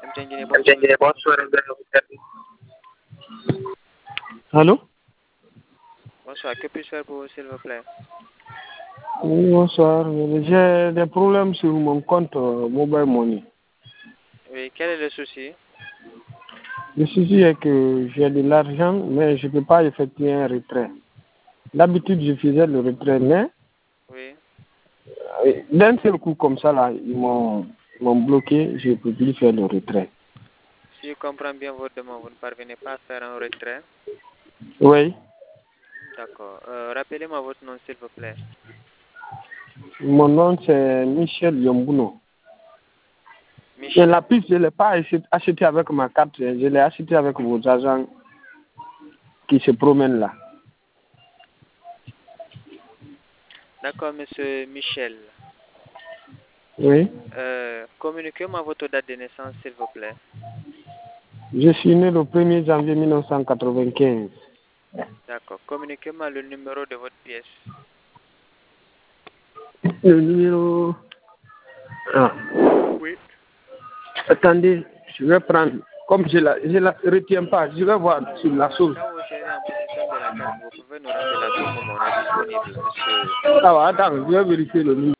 Allô? Bonsoir, que puis-je faire pour vous, s'il vous plaît? Oui, bonsoir. J'ai des problèmes sur mon compte Mobile Money. Oui, quel est le souci? Le souci est que j'ai de l'argent, mais je ne peux pas effectuer un retrait. D'habitude, je faisais le retrait, mais Oui. d'un seul coup comme ça, là, ils m'ont bloqué, je ne peux plus faire le retrait. Si je comprends bien votre demande, vous ne parvenez pas à faire un retrait? Oui. D'accord. Rappelez-moi votre nom, s'il vous plaît. Mon nom, c'est Michel Yombuno. Et Michel. la piste, je ne l'ai pas acheté avec ma carte, je l'ai acheté avec vos agents qui se promènent là. D'accord, monsieur Michel. Oui. Communiquez-moi votre date de naissance, s'il vous plaît. Je suis né le 1er janvier 1995. D'accord. Communiquez-moi le numéro de votre pièce. Le numéro... Ah. Oui. Attendez, je vais prendre. Comme je la retiens pas, je vais voir sur la source. Quand vous serez en possession de la carte, vous pouvez nous rappeler à tout moment. On est disponible, monsieur. Ah, attends, je vais vérifier le numéro.